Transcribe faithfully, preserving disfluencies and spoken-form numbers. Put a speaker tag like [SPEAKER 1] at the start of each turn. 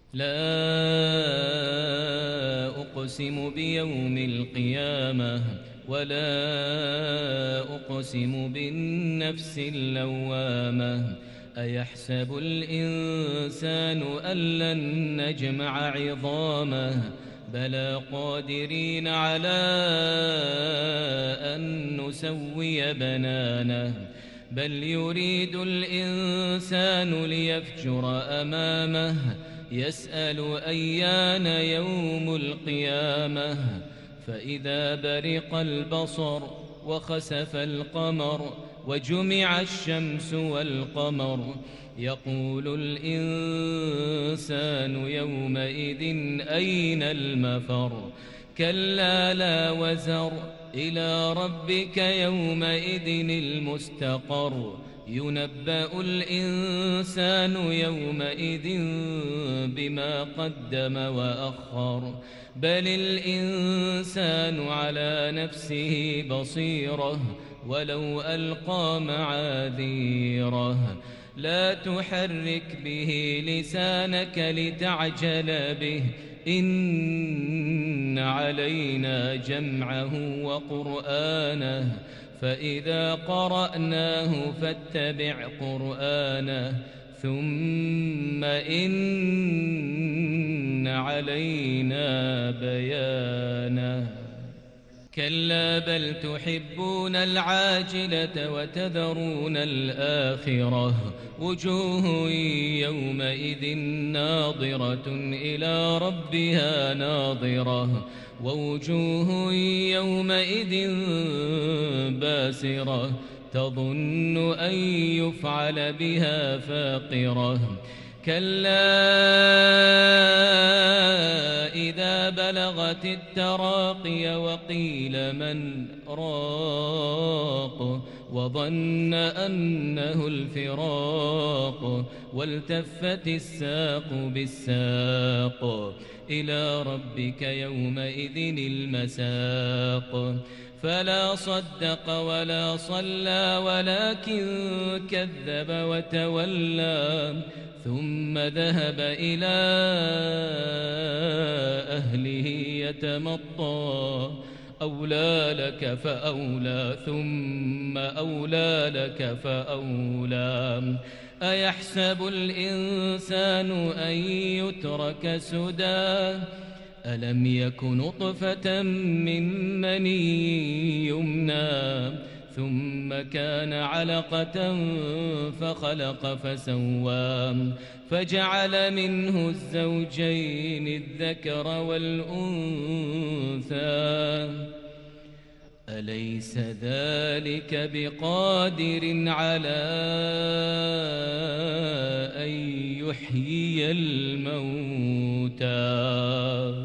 [SPEAKER 1] لا أقسم بيوم القيامة ولا أقسم بالنفس اللوامة أيحسب الإنسان أن لن نجمع عظامه بلى قادرين على أن نسوي بنانه بل يريد الإنسان ليفجر أمامه يسأل أيان يوم القيامة فإذا برق البصر وخسف القمر وجمع الشمس والقمر يقول الإنسان يومئذ أين المفر كلا لا وزر إلى ربك يومئذ المستقر ينبأ الإنسان يومئذ بما قدم وأخر بل الإنسان على نفسه بصيرة ولو ألقى معاذيره لا تحرك به لسانك لتعجل به إن علينا جمعه وقرآنه فإذا قرأناه فاتبع قرآنه ثم إن علينا بيانه كلا بل تحبون العاجلة وتذرون الآخرة وجوه يومئذ ناظرة إلى ربها ناظرة ووجوه يومئذ باسرة تظن أن يفعل بها فاقرة كلا إذا بلغت التراقي وقيل من راق وظن أنه الفراق والتفت الساق بالساق إلى ربك يومئذ المساق فلا صدق ولا صلى ولكن كذب وتولى ثم ذهب إلى أهله يتمطى أولى لك فأولى ثم أولى لك فأولى أيحسب الإنسان أن يترك سدى ألم يك نطفة من مني يمنى ثم كان علقة فخلق فسوى فجعل منه الزوجين الذكر والأنثى أليس ذلك بقادر على أن يحيي الموتى